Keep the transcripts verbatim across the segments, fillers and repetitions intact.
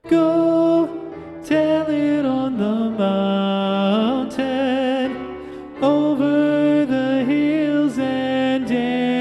Go tell it on the mountain, over the hills and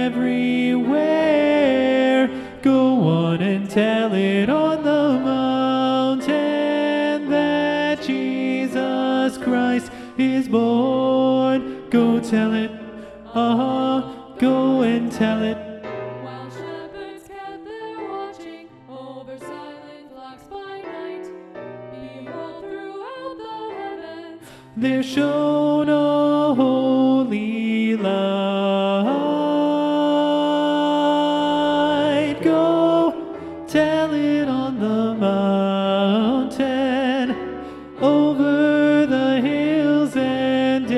everywhere. Go on and tell it on the mountain that Jesus Christ is born. Go tell it, uh-huh, go and tell it. While shepherds kept their watching over silent flocks by night, behold, throughout the heavens there shone a holy light. Go tell it on the mountain, over the hills and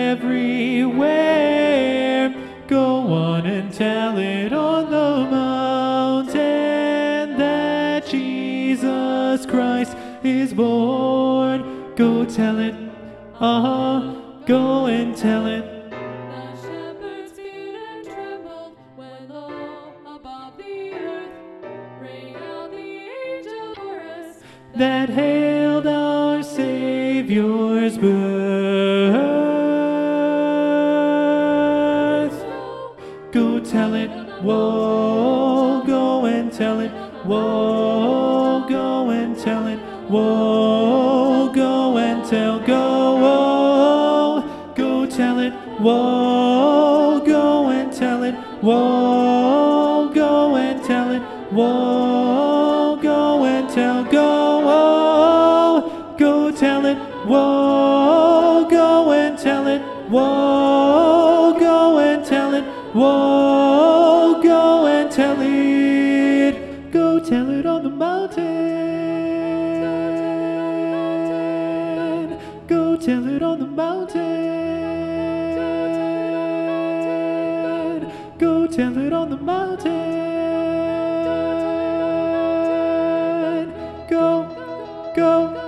everywhere. Go on and tell it on the mountain that Jesus Christ is born. Go tell it, uh-huh, go and tell it. the shepherds feared and trembled when lo, above the earth rang out the angel chorus That hailed our Savior's birth. Go tell it, whoa, go and tell it, whoa, go and tell it, whoa, go and tell, go, whoa, go tell it, whoa, go and tell it, whoa, go and tell it, whoa, go and tell, go, whoa, go tell it, whoa, go and tell it, whoa, go and tell it, whoa, go and tell it, go tell it on the mountain, go tell it on the mountain, go tell it on the mountain, go, go.